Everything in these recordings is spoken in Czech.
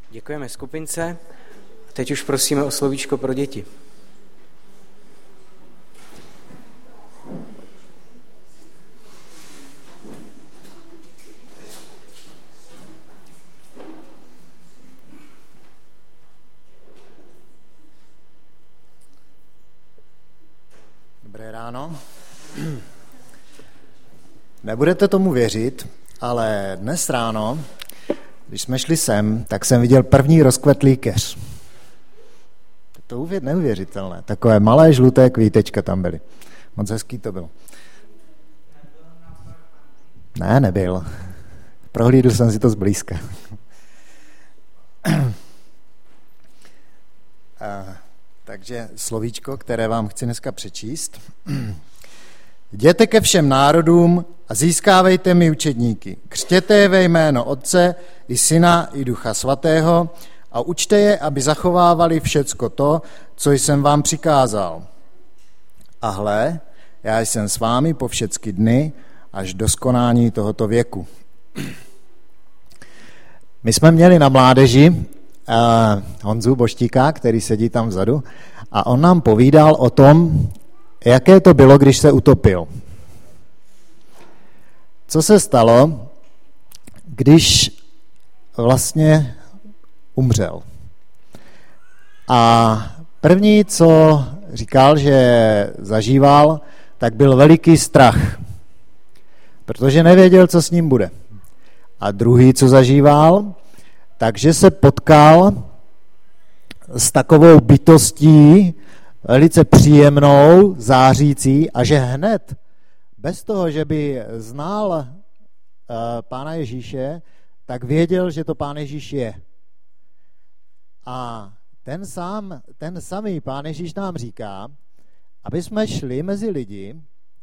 Děkujeme skupince. Teď už prosíme o slovíčko pro děti. Dobré ráno. Nebudete tomu věřit, ale dnes ráno, když jsme šli sem, tak jsem viděl první rozkvetlý keř. To neuvěřitelné. Takové malé žluté kvítečka tam byly. Moc hezký to bylo. Ne, nebyl. Prohlídl jsem si to zblízka. Takže slovíčko, které vám chci dneska přečíst. Jděte ke všem národům a získávejte mi učedníky. Křtěte je ve jméno Otce i Syna i Ducha Svatého a učte je, aby zachovávali všecko to, co jsem vám přikázal. A hle, já jsem s vámi po všecky dny až do skonání tohoto věku. My jsme měli na mládeži Honzu Boštíka, který sedí tam vzadu, a on nám povídal o tom, jaké to bylo, když se utopil. Co se stalo, když vlastně umřel. A první, co říkal, že zažíval, tak byl veliký strach, protože nevěděl, co s ním bude. A druhý, co zažíval, takže se potkal s takovou bytostí, velice příjemnou, zářící, a že hned, bez toho, že by znal Pána Ježíše, tak věděl, že to Pán Ježíš je. A ten samý Pán Ježíš nám říká, aby jsme šli mezi lidi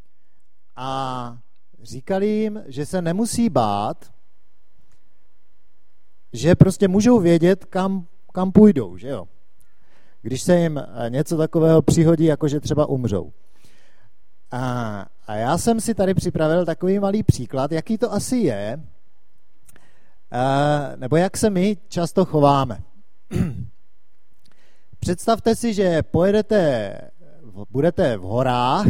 a říkali jim, že se nemusí bát, že prostě můžou vědět, kam půjdou, že jo? Když se jim něco takového přihodí, jako že třeba umřou. A já jsem si tady připravil takový malý příklad, jaký to asi je, nebo jak se my často chováme. Představte si, že budete v horách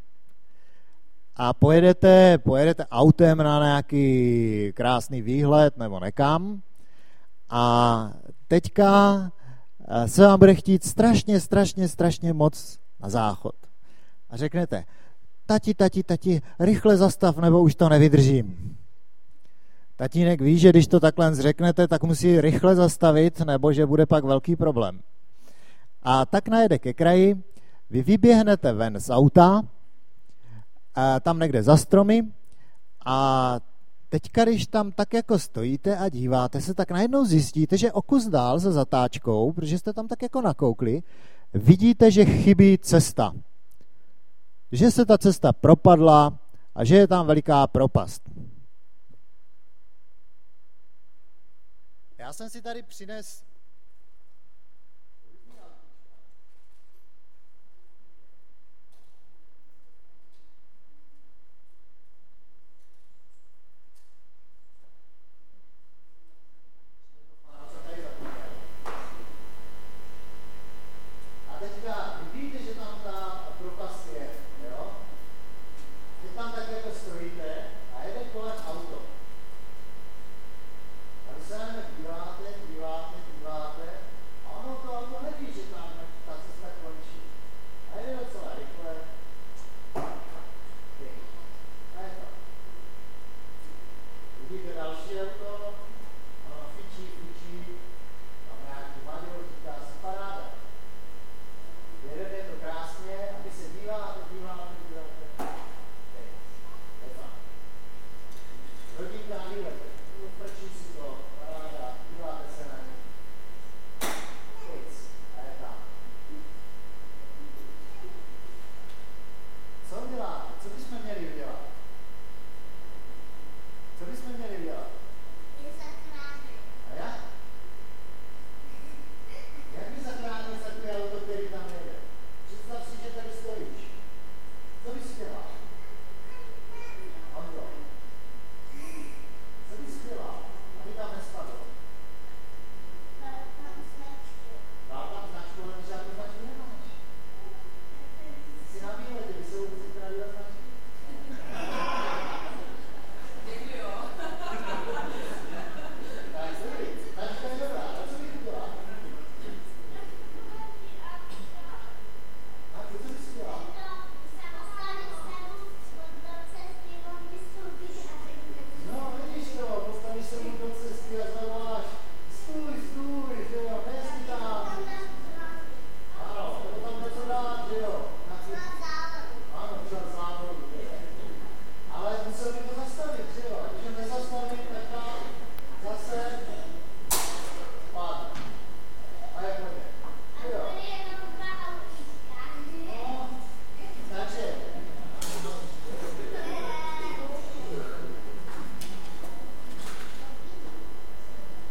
a pojedete autem na nějaký krásný výhled nebo nekam a teďka se vám bude chtít strašně moc na záchod. A řeknete, tati, rychle zastav, nebo už to nevydržím. Tatínek ví, že když to takhle řeknete, tak musí rychle zastavit, nebo že bude pak velký problém. A tak najede ke kraji, vy vyběhnete ven z auta, tam někde za stromy, a teďka, když tam tak jako stojíte a díváte se, tak najednou zjistíte, že o kus dál za zatáčkou, protože jste tam tak jako nakoukli, vidíte, že chybí cesta. Že se ta cesta propadla a že je tam veliká propast. Já jsem si tady přinesl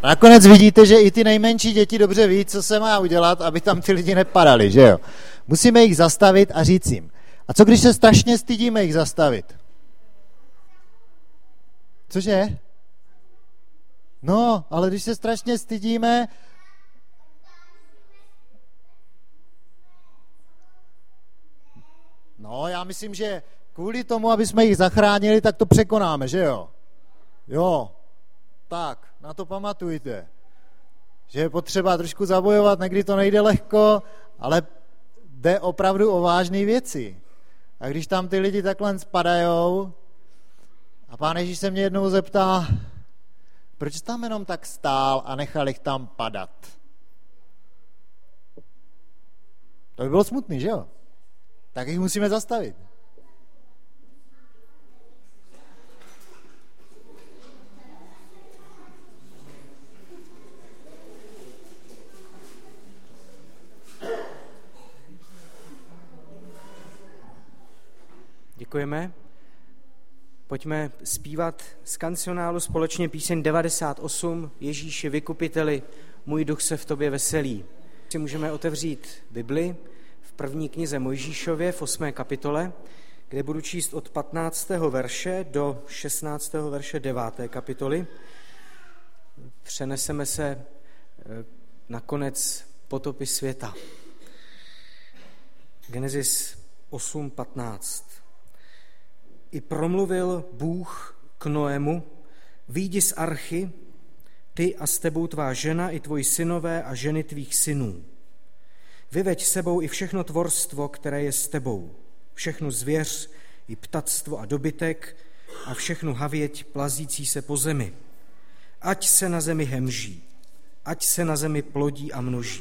Nakonec vidíte, že i ty nejmenší děti dobře ví, co se má udělat, aby tam ty lidi nepadali, že jo? Musíme jich zastavit a říct jim. A co když se strašně stydíme jich zastavit? Cože? No, ale když se strašně stydíme... No, já myslím, že kvůli tomu, aby jsme jich zachránili, tak to překonáme, že jo? Jo, tak, na to pamatujte. Že je potřeba trošku zabojovat, někdy to nejde lehko, ale jde opravdu o vážné věci. A když tam ty lidi takhle spadajou, a Pán Ježíš se mě jednou zeptá, proč jsi tam jenom tak stál a nechal jich tam padat? To by bylo smutný, že jo? Tak jich musíme zastavit. Děkujeme. Pojďme zpívat z kancionálu společně píseň 98 Ježíši vykupiteli, můj duch se v tobě veselí. Si můžeme otevřít Bibli v první knize Mojžíšově v 8. kapitole, kde budu číst od 15. verše do 16. verše 9. kapitoly. Přeneseme se na konec potopy světa. Genesis 8:15. I promluvil Bůh k Noému, vyjdi z archy, ty a s tebou tvá žena i tvoji synové a ženy tvých synů. Vyveď sebou i všechno tvorstvo, které je s tebou, všechnu zvěř i ptactvo a dobytek a všechnu havěť plazící se po zemi. Ať se na zemi hemží, ať se na zemi plodí a množí.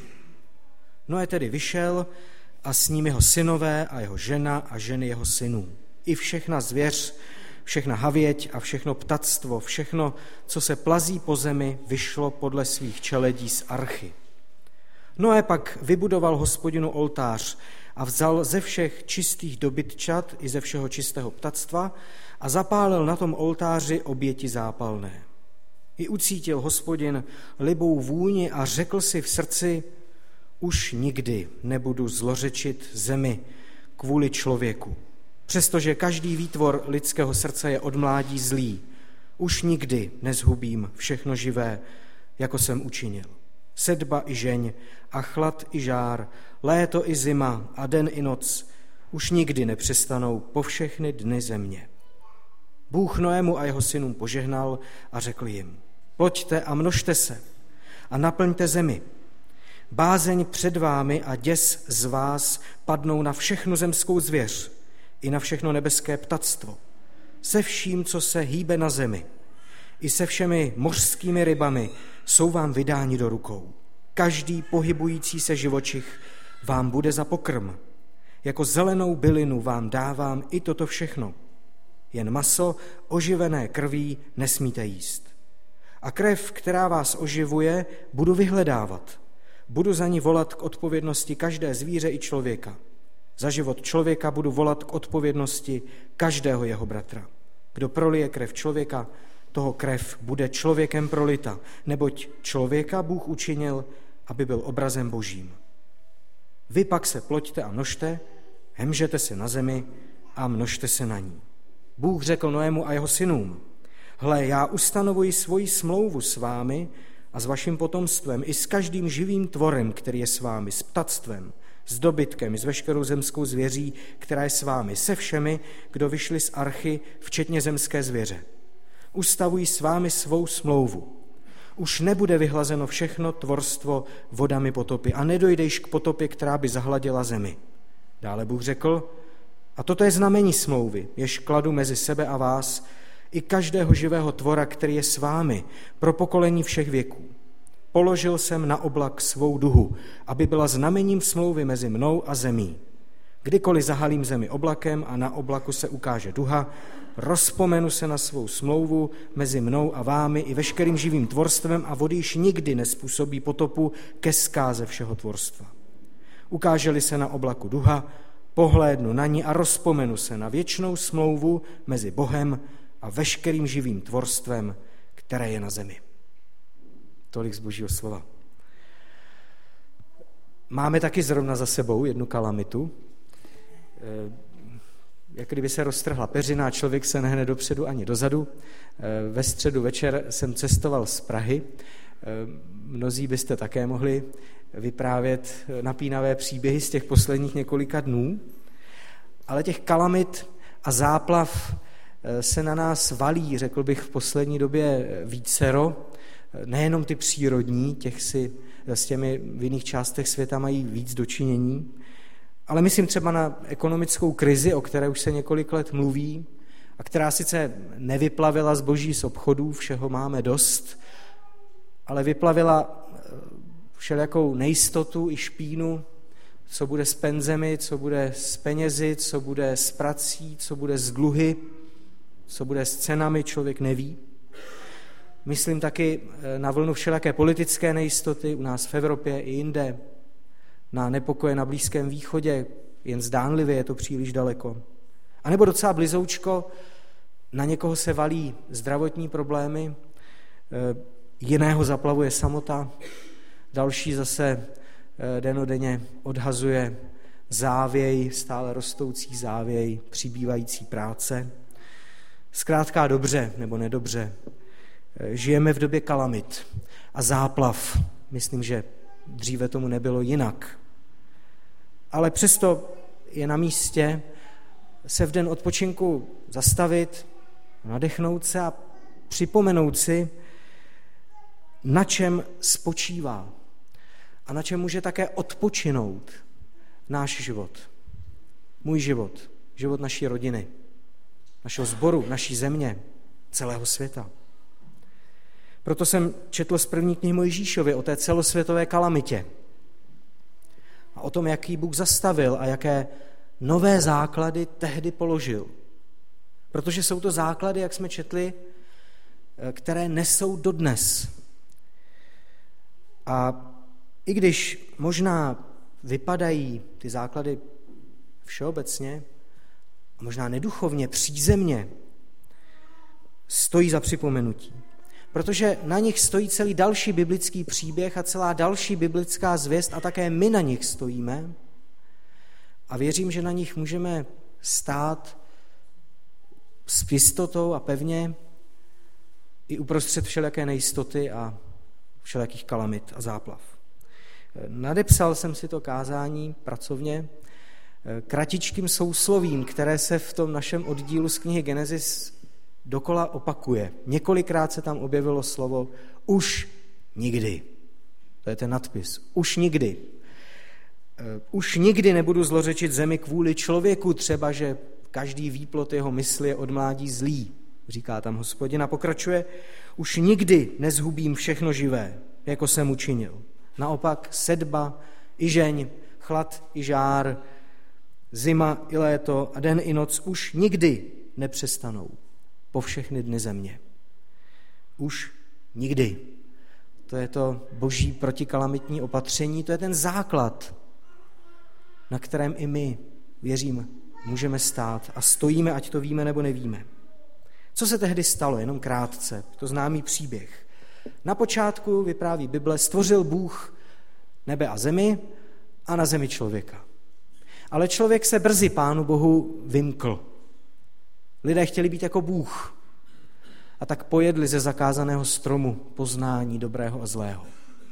Noé tedy vyšel a s ním jeho synové a jeho žena a ženy jeho synů. I všechna zvěř, všechna havěť a všechno ptactvo, všechno, co se plazí po zemi, vyšlo podle svých čeledí z archy. Noé pak vybudoval Hospodinu oltář a vzal ze všech čistých dobytčat i ze všeho čistého ptactva a zapálil na tom oltáři oběti zápalné. I ucítil Hospodin libou vůni a řekl si v srdci, už nikdy nebudu zlořečit zemi kvůli člověku. Přestože každý výtvor lidského srdce je od mládí zlý, už nikdy nezhubím všechno živé, jako jsem učinil. Sedba i žeň a chlad i žár, léto i zima a den i noc už nikdy nepřestanou po všechny dny země. Bůh Noému a jeho synům požehnal a řekl jim, ploďte a množte se a naplňte zemi. Bázeň před vámi a děs z vás padnou na všechnu zemskou zvěř i na všechno nebeské ptactvo, se vším, co se hýbe na zemi, i se všemi mořskými rybami jsou vám vydáni do rukou. Každý pohybující se živočich vám bude za pokrm. Jako zelenou bylinu vám dávám i toto všechno. Jen maso oživené krví nesmíte jíst. A krev, která vás oživuje, budu vyhledávat. Budu za ní volat k odpovědnosti každé zvíře i člověka. Za život člověka budu volat k odpovědnosti každého jeho bratra. Kdo prolije krev člověka, toho krev bude člověkem prolita, neboť člověka Bůh učinil, aby byl obrazem Božím. Vy pak se ploďte a množte, hemžete se na zemi a množte se na ní. Bůh řekl Noému a jeho synům, hle, já ustanovuji svoji smlouvu s vámi a s vaším potomstvem i s každým živým tvorem, který je s vámi, s ptactvem, s dobytkem, s veškerou zemskou zvěří, která je s vámi, se všemi, kdo vyšli z archy, včetně zemské zvěře. Ustavují s vámi svou smlouvu. Už nebude vyhlazeno všechno tvorstvo vodami potopy a nedojdeš k potopě, která by zahladila zemi. Dále Bůh řekl, a toto je znamení smlouvy, jež kladu mezi sebe a vás, i každého živého tvora, který je s vámi, pro pokolení všech věků. Položil jsem na oblak svou duhu, aby byla znamením smlouvy mezi mnou a zemí. Kdykoliv zahalím zemi oblakem a na oblaku se ukáže duha, rozpomenu se na svou smlouvu mezi mnou a vámi i veškerým živým tvorstvem a vody již nikdy nespůsobí potopu ke zkáze všeho tvorstva. Ukáže-li se na oblaku duha, pohlédnu na ní a rozpomenu se na věčnou smlouvu mezi Bohem a veškerým živým tvorstvem, které je na zemi. Tolik z Božího slova. Máme taky zrovna za sebou jednu kalamitu. Jak kdyby se roztrhla peřina, člověk se nehne dopředu ani dozadu. Ve středu večer jsem cestoval z Prahy. Mnozí byste také mohli vyprávět napínavé příběhy z těch posledních několika dnů. Ale těch kalamit a záplav se na nás valí, řekl bych, v poslední době vícero. Nejenom ty přírodní, těch si s těmi v jiných částech světa mají víc dočinění, ale myslím třeba na ekonomickou krizi, o které už se několik let mluví a která sice nevyplavila zboží z obchodů, všeho máme dost, ale vyplavila všelijakou nejistotu i špínu, co bude s penzemi, co bude s penězi, co bude s prací, co bude s dluhy, co bude s cenami, člověk neví. Myslím taky na vlnu všelijaké politické nejistoty u nás v Evropě i jinde, na nepokoje na Blízkém východě, jen zdánlivě je to příliš daleko. A nebo docela blizoučko, na někoho se valí zdravotní problémy, jiného zaplavuje samota, další zase dennodenně odhazuje závěj, stále rostoucí závěj, přibývající práce. Zkrátka dobře nebo nedobře. Žijeme v době kalamit a záplav. Myslím, že dříve tomu nebylo jinak. Ale přesto je na místě se v den odpočinku zastavit, nadechnout se a připomenout si, na čem spočívá a na čem může také odpočinout náš život. Můj život, život naší rodiny, našeho sboru, naší země, celého světa. Proto jsem četl z první knihy Mojžíšovy o té celosvětové kalamitě a o tom, jaký Bůh zastavil a jaké nové základy tehdy položil. Protože jsou to základy, jak jsme četli, které nesou dodnes. A i když možná vypadají ty základy všeobecně, a možná neduchovně, přízemně, stojí za připomenutí. Protože na nich stojí celý další biblický příběh a celá další biblická zvěst a také my na nich stojíme a věřím, že na nich můžeme stát s jistotou a pevně i uprostřed všelijaké nejistoty a všelijakých kalamit a záplav. Nadepsal jsem si to kázání pracovně kratičkým souslovím, které se v tom našem oddílu z knihy Genesis dokola opakuje. Několikrát se tam objevilo slovo už nikdy. To je ten nadpis. Už nikdy. Už nikdy nebudu zlořečit zemi kvůli člověku, třeba, že každý výplod jeho mysli je od mládí zlý, říká tam Hospodin a pokračuje. Už nikdy nezhubím všechno živé, jako jsem učinil. Naopak sedba i žeň, chlad i žár, zima i léto a den i noc už nikdy nepřestanou po všechny dny země. Už nikdy. To je to boží protikalamitní opatření, to je ten základ, na kterém i my, věřím, můžeme stát a stojíme, ať to víme nebo nevíme. Co se tehdy stalo? Jenom krátce, to známý příběh. Na počátku, vypráví Bible, stvořil Bůh nebe a zemi a na zemi člověka. Ale člověk se brzy Pánu Bohu vymkl. Lidé chtěli být jako Bůh a tak pojedli ze zakázaného stromu poznání dobrého a zlého.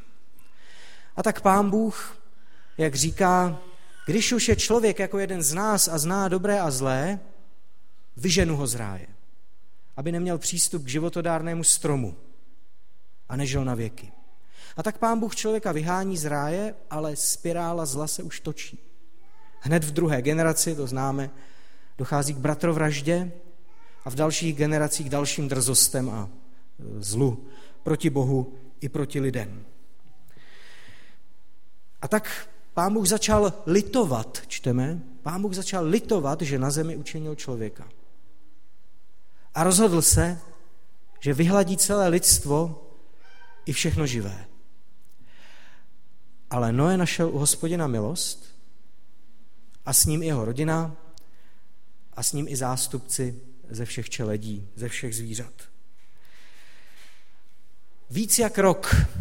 A tak Pán Bůh, jak říká, když už je člověk jako jeden z nás a zná dobré a zlé, vyženu ho z ráje, aby neměl přístup k životodárnému stromu a nežil na věky. A tak Pán Bůh člověka vyhání z ráje, ale spirála zla se už točí. Hned v druhé generaci, to známe, dochází k bratrovraždě a v dalších generacích dalším drzostem a zlu proti Bohu i proti lidem. A tak Pán Bůh začal litovat, čteme, Pán Bůh začal litovat, že na zemi učinil člověka. A rozhodl se, že vyhladí celé lidstvo i všechno živé. Ale Noé našel u Hospodina milost a s ním i jeho rodina a s ním i zástupci ze všech čeledí, ze všech zvířat. Víc jak rok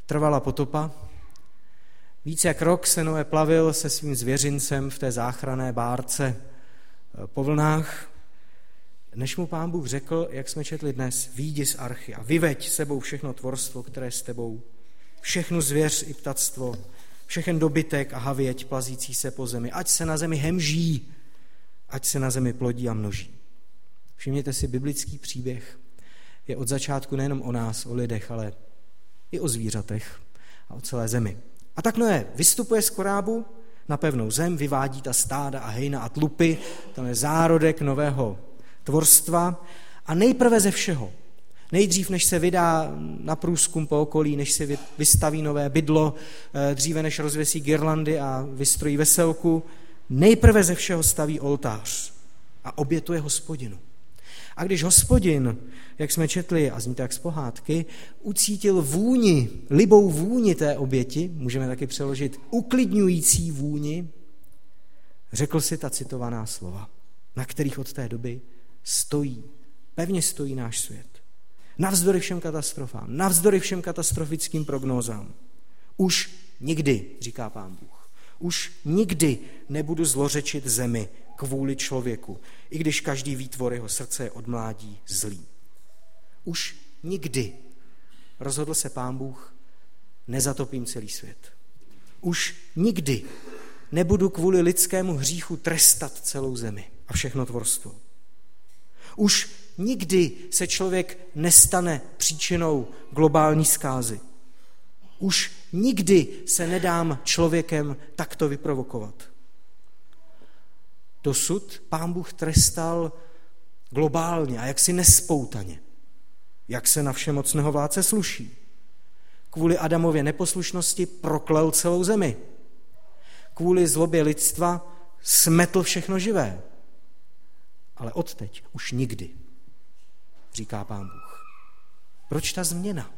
trvala potopa. Víc jak rok se Noé plavil se svým zvěřincem v té záchranné bárce po vlnách, než mu Pán Bůh řekl, jak jsme četli dnes, vyjdi z archy a vyveď sebou všechno tvorstvo, které s tebou, všechnu zvěř i ptactvo, všechen dobytek a havěť plazící se po zemi, ať se na zemi hemží, ať se na zemi plodí a množí. Všimněte si, biblický příběh je od začátku nejenom o nás, o lidech, ale i o zvířatech a o celé zemi. A tak Noé vystupuje z korábu na pevnou zem, vyvádí ta stáda a hejna a tlupy, to je zárodek nového tvorstva a nejprve ze všeho, nejdřív než se vydá na průzkum po okolí, než si vystaví nové bydlo, dříve než rozvěsí girlandy a vystrojí veselku, nejprve ze všeho staví oltář a obětuje Hospodinu. A když Hospodin, jak jsme četli, a zní to jak z pohádky, ucítil vůni, libou vůni té oběti, můžeme taky přeložit uklidňující vůni, řekl si ta citovaná slova, na kterých od té doby pevně stojí náš svět. Navzdory všem katastrofám, navzdory všem katastrofickým prognózám. Už nikdy, říká Pán Bůh, už nikdy nebudu zlořečit zemi kvůli člověku, i když každý výtvor jeho srdce je od mládí zlý. Už nikdy, rozhodl se Pán Bůh, nezatopím celý svět. Už nikdy nebudu kvůli lidskému hříchu trestat celou zemi a všechno tvorstvo. Už nikdy se člověk nestane příčinou globální zkázy. Už nikdy se nedám člověkem takto vyprovokovat. Dosud Pán Bůh trestal globálně a jaksi nespoutaně, jak se na všemocného vládce sluší. Kvůli Adamově neposlušnosti proklel celou zemi. Kvůli zlobě lidstva smetl všechno živé. Ale odteď už nikdy, říká Pán Bůh. Proč ta změna?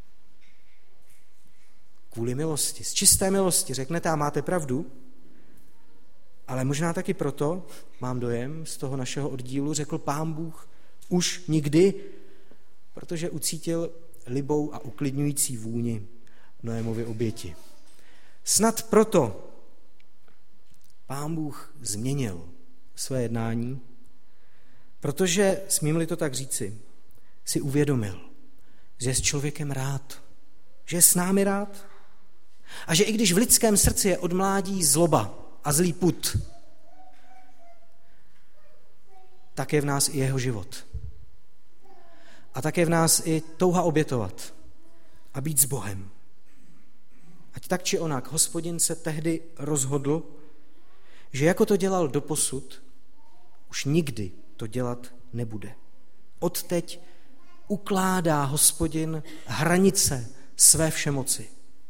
Kvůli milosti, z čisté milosti. Řeknete, a máte pravdu, ale možná taky proto, mám dojem, z toho našeho oddílu řekl Pán Bůh už nikdy, protože ucítil libou a uklidňující vůni Noémovy oběti. Snad proto Pán Bůh změnil své jednání, protože, smím-li to tak říci, si uvědomil, že je s člověkem rád, že je s námi rád a že i když v lidském srdci je od mládí zloba a zlý pud, tak je v nás i jeho život. A tak je v nás i touha obětovat a být s Bohem. Ať tak či onak, Hospodin se tehdy rozhodl, že jako to dělal doposud, už nikdy to dělat nebude. Odteď ukládá Hospodin hranice své všemoci.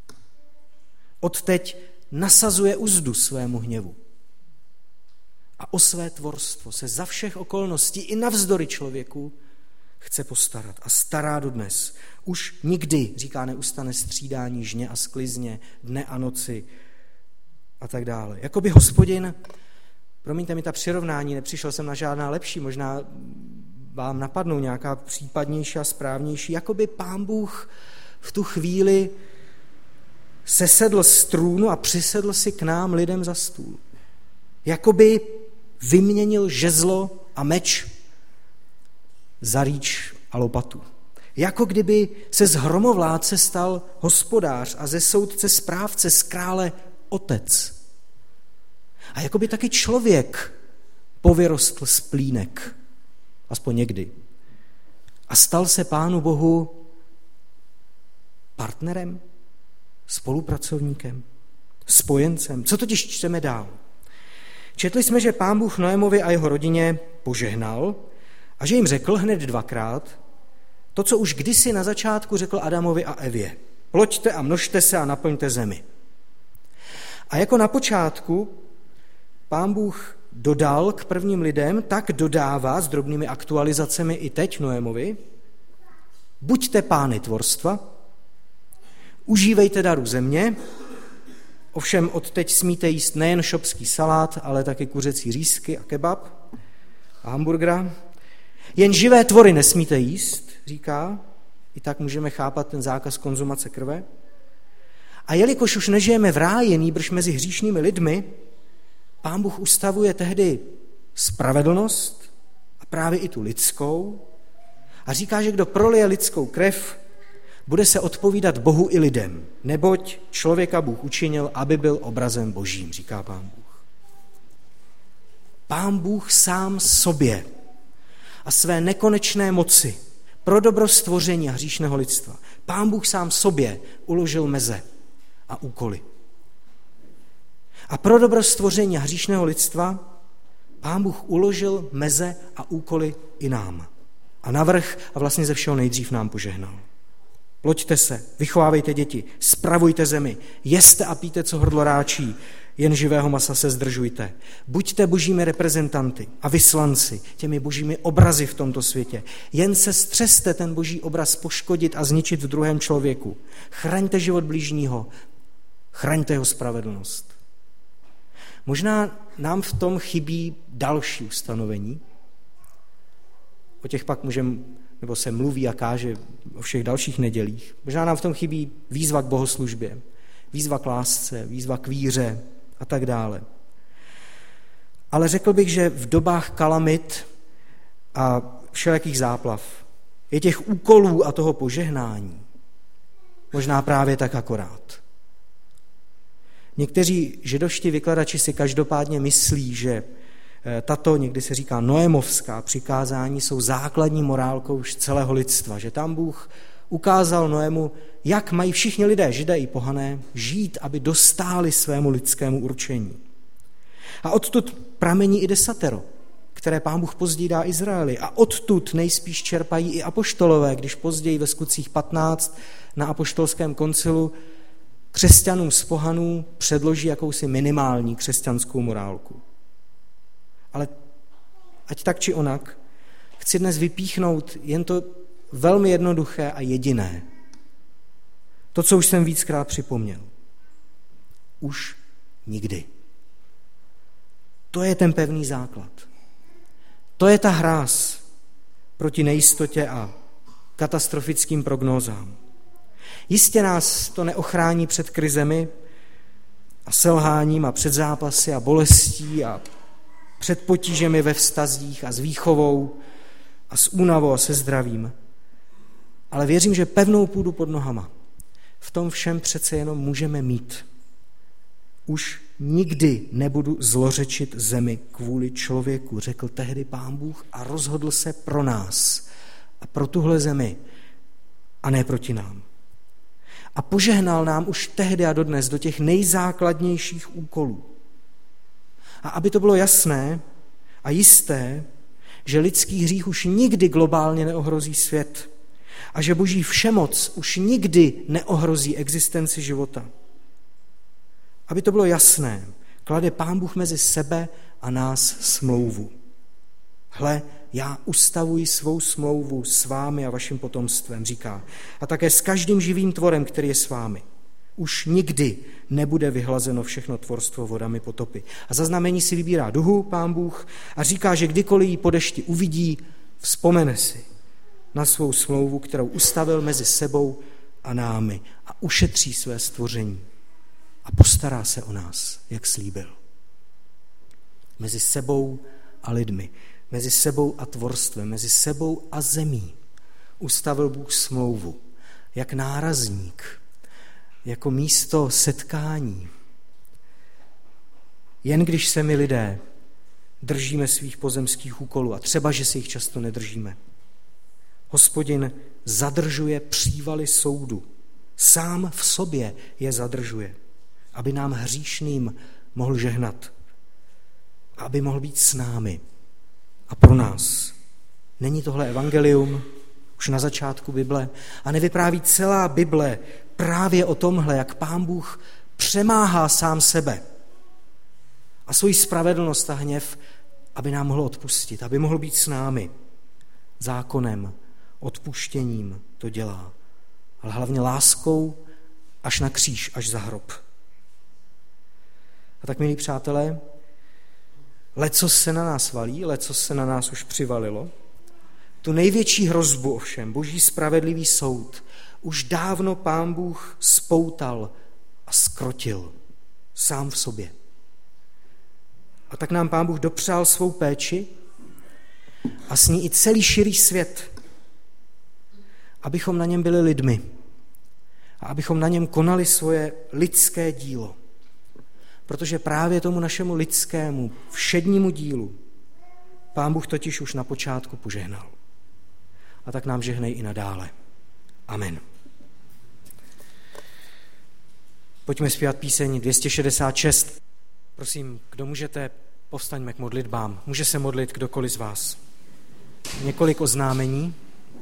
Odteď nasazuje uzdu svému hněvu. A o své tvorstvo se za všech okolností i navzdory člověku chce postarat a stará dodnes. Už nikdy, říká, neustane střídání žně a sklizně, dne a noci a tak dále. Jakoby Hospodin, promiňte mi ta přirovnání, nepřišel jsem na žádná lepší, možná vám napadnou nějaká případnější a správnější, jakoby Pán Bůh v tu chvíli sesedl z trůnu a přisedl si k nám lidem za stůl. Jakoby vyměnil žezlo a meč za rýč a lopatu. Jako kdyby se z hromovládce stal hospodář a ze soudce správce, z krále otec. A jako by taky člověk povyrostl z plínek, aspoň někdy. A stal se Pánu Bohu partnerem, spolupracovníkem, spojencem. Co totiž čteme dál? Četli jsme, že Pán Bůh Noémovi a jeho rodině požehnal a že jim řekl hned dvakrát to, co už kdysi na začátku řekl Adamovi a Evě. Ploďte a množte se a naplňte zemi. A jako na počátku Pán Bůh dodal k prvním lidem, tak dodává s drobnými aktualizacemi i teď Noémovi: buďte pány tvorstva, užívejte daru země, ovšem odteď smíte jíst nejen šopský salát, ale taky kuřecí řízky a kebab a hamburgera. Jen živé tvory nesmíte jíst, říká, i tak můžeme chápat ten zákaz konzumace krve. A jelikož už nežijeme v ráji, nýbrž mezi hříšnými lidmi, Pán Bůh ustavuje tehdy spravedlnost a právě i tu lidskou a říká, že kdo prolije lidskou krev, bude se odpovídat Bohu i lidem, neboť člověka Bůh učinil, aby byl obrazem Božím, říká Pán Bůh. Pán Bůh sám sobě a své nekonečné moci pro dobro stvoření a hříšného lidstva. Pán Bůh sám sobě uložil meze a úkoly. A pro dobro stvoření a hříšného lidstva Pán Bůh uložil meze a úkoly i nám. A navrch a vlastně ze všeho nejdřív nám požehnal. Ploďte se, vychovávejte děti, spravujte zemi, jeste a pijte, co hrdlo ráčí, jen živého masa se zdržujte. Buďte božími reprezentanty a vyslanci, těmi božími obrazy v tomto světě. Jen se střeste ten boží obraz poškodit a zničit v druhém člověku. Chraňte život bližního, chraňte jeho spravedlnost. Možná nám v tom chybí další ustanovení. O těch pak nebo se mluví a káže o všech dalších nedělích. Možná nám v tom chybí výzva k bohoslužbě, výzva k lásce, výzva k víře a tak dále. Ale řekl bych, že v dobách kalamit a všelijakých záplav je těch úkolů a toho požehnání možná právě tak akorát. Někteří židovští vykladači si každopádně myslí, že tato, někdy se říká noémovská přikázání, jsou základní morálkou už celého lidstva, že tam Bůh ukázal Noému, jak mají všichni lidé, židé i pohané, žít, aby dostáli svému lidskému určení. A odtud pramení i desatero, které Pán Bůh později dá Izraeli. A odtud nejspíš čerpají i apoštolové, když později ve Skutcích 15 na apoštolském koncilu křesťanům z pohanů předloží jakousi minimální křesťanskou morálku. Ale ať tak či onak, chci dnes vypíchnout jen to velmi jednoduché a jediné. To, co už jsem víckrát připomněl. Už nikdy. To je ten pevný základ. To je ta hráz proti nejistotě a katastrofickým prognózám. Jistě nás to neochrání před krizemi a selháním a před zápasy a bolestí a před potížemi ve vztazích a s výchovou a s únavou a se zdravím. Ale věřím, že pevnou půdu pod nohama v tom všem přece jenom můžeme mít. Už nikdy nebudu zlořečit zemi kvůli člověku, řekl tehdy Pán Bůh a rozhodl se pro nás a pro tuhle zemi a ne proti nám. A požehnal nám už tehdy a dodnes do těch nejzákladnějších úkolů. A aby to bylo jasné a jisté, že lidský hřích už nikdy globálně neohrozí svět a že boží všemoc už nikdy neohrozí existenci života. Aby to bylo jasné, klade Pán Bůh mezi sebe a nás smlouvu. Hle, já ustavuji svou smlouvu s vámi a vaším potomstvem, říká, a také s každým živým tvorem, který je s vámi. Už nikdy nebude vyhlazeno všechno tvorstvo vodami potopy. A za znamení si vybírá duhu Pán Bůh a říká, že kdykoliv ji po dešti uvidí, vzpomene si na svou smlouvu, kterou ustavil mezi sebou a námi a ušetří své stvoření a postará se o nás, jak slíbil. Mezi sebou a lidmi, mezi sebou a tvorstvem, mezi sebou a zemí ustavil Bůh smlouvu, jak nárazník, jako místo setkání. Jen když se my lidé držíme svých pozemských úkolů, a třeba, že si jich často nedržíme, Hospodin zadržuje přívaly soudu. Sám v sobě je zadržuje, aby nám hříšným mohl žehnat, aby mohl být s námi a pro nás. Není tohle evangelium už na začátku Bible a nevypráví celá Bible právě o tomhle, jak Pán Bůh přemáhá sám sebe a svoji spravedlnost a hněv, aby nám mohl odpustit, aby mohl být s námi. Zákonem, odpuštěním to dělá, ale hlavně láskou až na kříž, až za hrob. A tak, milí přátelé, lecos se na nás valí, lecos se na nás už přivalilo. Tu největší hrozbu ovšem, boží spravedlivý soud, už dávno Pán Bůh spoutal a zkrotil sám v sobě. A tak nám Pán Bůh dopřál svou péči a s ní i celý širý svět, abychom na něm byli lidmi a abychom na něm konali svoje lidské dílo. Protože právě tomu našemu lidskému, všednímu dílu Pán Bůh totiž už na počátku požehnal. A tak nám žehnej i nadále. Amen. Pojďme zpívat píseň 266. Prosím, kdo můžete, povstaňme k modlitbám. Může se modlit kdokoliv z vás. Několik oznámení.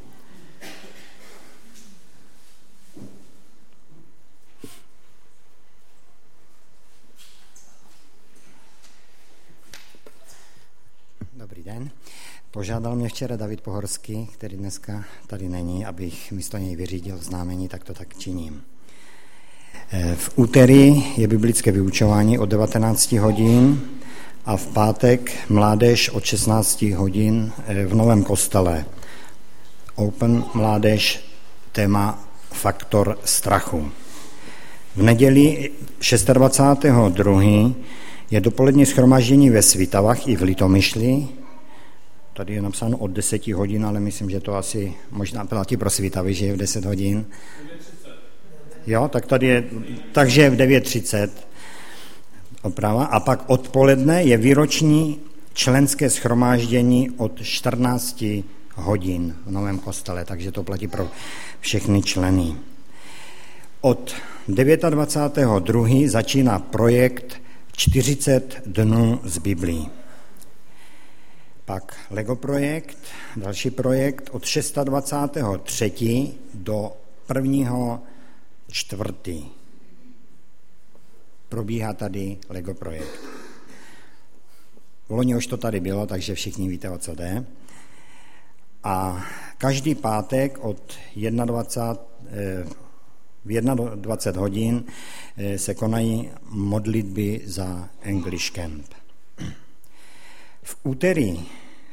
Dobrý den. Požádal mě včera David Pohorský, který dneska tady není, abych místo něj vyřídil oznámení, tak to tak činím. V úterý je biblické vyučování od 19 hodin a v pátek mládež od 16 hodin v Novém kostele. Open mládež, téma faktor strachu. V neděli 26.2. je dopolední shromáždění ve Svitavách i v Litomyšli. Tady je napsáno od 10 hodin, ale myslím, že to asi možná platí pro Svitavy, že je v 10 hodin. Jo, tak tady je, takže v 9:30 oprava. A pak odpoledne je výroční členské shromáždění od 14 hodin v Novém kostele, takže to platí pro všechny členy. Od 29.2. začíná projekt 40 dnů z Biblí. Pak Lego projekt, další projekt od 26.3. do 1.4. Probíhá tady Lego projekt. Loni už to tady bylo, takže všichni víte, o co jde. A každý pátek od 21 hodin se konají modlitby za English Camp. V úterý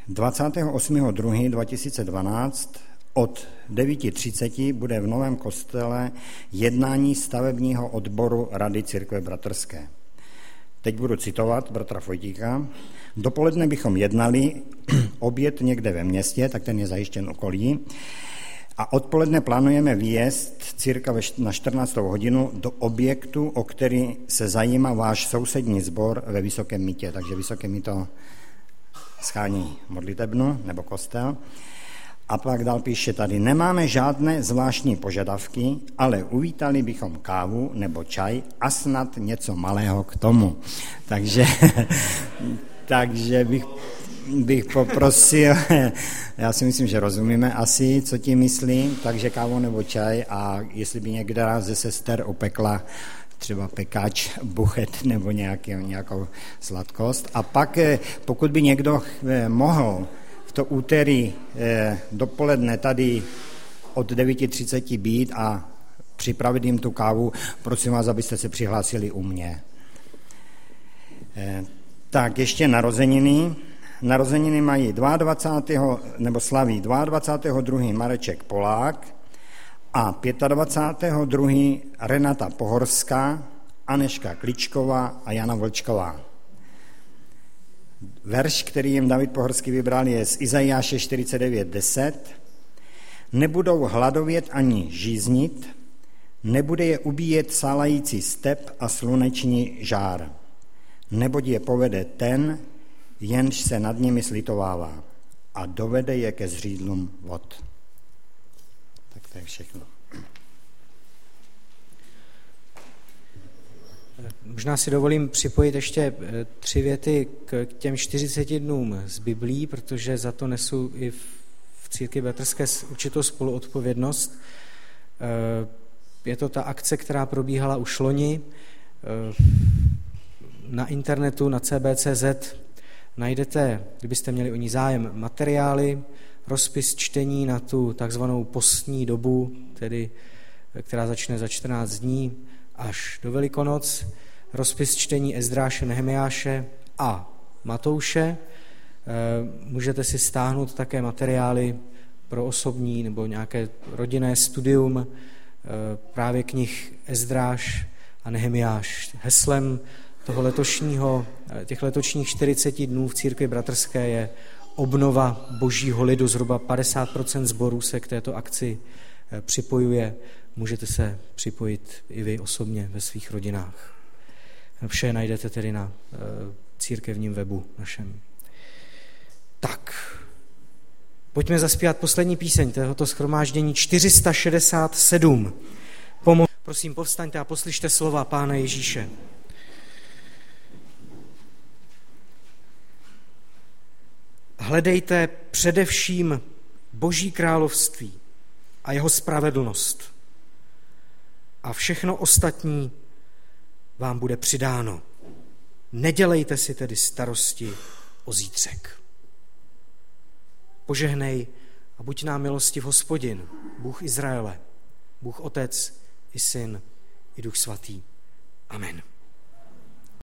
28.2.2012 od 9:30 bude v Novém kostele jednání stavebního odboru Rady církve bratrské. Teď budu citovat bratra Vojtíka. Dopoledne bychom jednali, oběd někde ve městě, tak ten je zajištěn okolí, a odpoledne plánujeme výjezd cirka na 14. hodinu do objektu, o který se zajímá váš sousední sbor ve Vysokém Mýtě. Takže Vysoké Mýto schání modlitebnu nebo kostel. A pak dál píše tady, nemáme žádné zvláštní požadavky, ale uvítali bychom kávu nebo čaj a snad něco malého k tomu. Takže bych poprosil, já si myslím, že rozumíme asi, co tím myslím, takže kávu nebo čaj, a jestli by některá ze sester opekla třeba pekáč, buchet nebo nějakou sladkost. A pak, pokud by někdo mohl v to úterý dopoledne tady od 9:30 být a připravit jim tu kávu, prosím vás, abyste se přihlásili u mě. Tak ještě narozeniny. Narozeniny mají 22. nebo slaví 22. Mareček Polák a 25. Renata Pohorská, Aneška Kličková a Jana Vlčková. Verš, který jim David Pohorský vybral, je z Izajáše 49:10. Nebudou hladovět ani žíznit, nebude je ubíjet sálající step a sluneční žár. Neboť je povede ten, jenž se nad nimi slitovává, a dovede je ke zřídlům vod. Tak to je všechno. Možná si dovolím připojit ještě 3 věty k těm 40 dnům z Biblí, protože za to nesu i v církvi bratrské určitou spoluodpovědnost. Je to ta akce, která probíhala už loni. Na internetu, na CB.cz najdete, kdybyste měli o ní zájem, materiály, rozpis čtení na tu takzvanou postní dobu, tedy která začne za 14 dní až do Velikonoc, rozpis čtení Ezdráše, Nehemiáše a Matouše. Můžete si stáhnout také materiály pro osobní nebo nějaké rodinné studium právě knih Ezdráš a Nehemiáš. Heslem těch letošních 40 dnů v církvi bratrské je obnova božího lidu. Zhruba 50% sborů se k této akci připojuje. Můžete se připojit i vy osobně ve svých rodinách. Vše najdete tedy na církevním webu našem. Tak, pojďme zaspívat poslední píseň tohoto shromáždění 467. Prosím, povstaňte a poslyšte slova Pána Ježíše. Hledejte především Boží království a jeho spravedlnost a všechno ostatní vám bude přidáno. Nedělejte si tedy starosti o zítřek. Požehnej a buď nám milostiv Hospodin, Bůh Izraele, Bůh Otec i Syn i Duch Svatý. Amen.